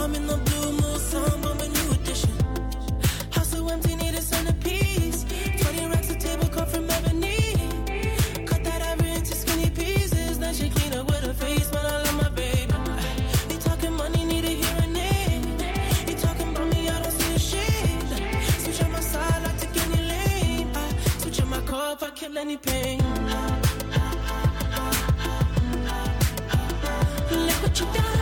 I'm in the blue mood, some I'm a new edition. House so empty, need a centerpiece. 20 racks of table cut from ebony. Cut that ivory into skinny pieces. Then she clean up with her face, but I love my baby. You talking money, need a hearing aid. You talking about me, I don't see a shade. Switch on my side, I take any lane. Switch on my car if I kill any pain. Look what you done.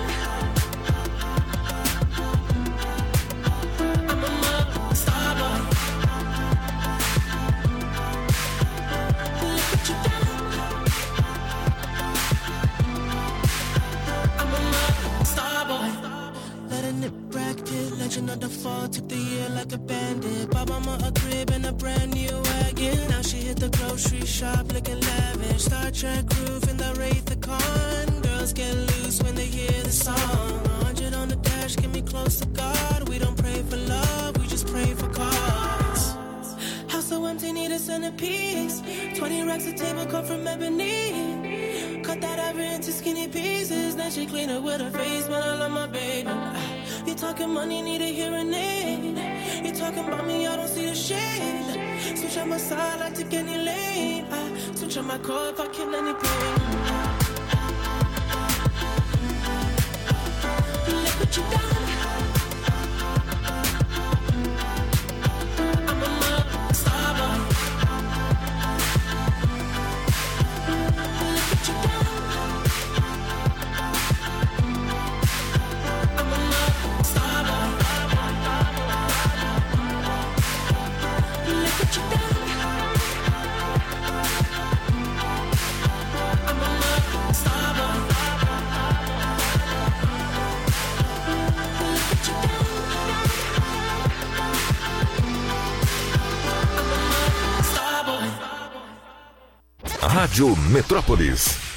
Another fall, took the year like a bandit. Bought mama a crib and a brand new wagon. Now she hit the grocery shop looking lavish. Star Trek roof in the Wraith the Con. Girls get loose when they hear the song. 100 on the dash, get me close to God. We don't pray for love, we just pray for cause. House so empty, need a centerpiece. 20 racks of table cut from ebony. Cut that ivory into skinny pieces. Then she clean it with her face, but I love my baby. You talking money, need a hearing aid. You talking about me, I don't see the shade. Switch on my side, I take any lane. Switch on my car if I kill any pain. Look what you done. I'm a star boy. Look what you done. Rádio Metrópolis.